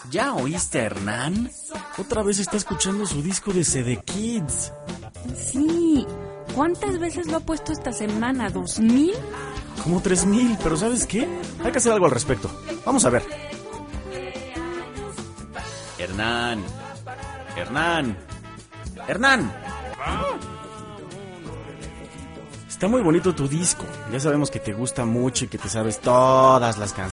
¿Ya oíste a Hernán? Otra vez está escuchando su disco de CD Kids. Sí. ¿Cuántas veces lo ha puesto esta semana? ¿2000? Como 3000, pero ¿sabes qué? Hay que hacer algo al respecto. Vamos a ver. Hernán. Está muy bonito tu disco. Ya sabemos que te gusta mucho y que te sabes todas las canciones.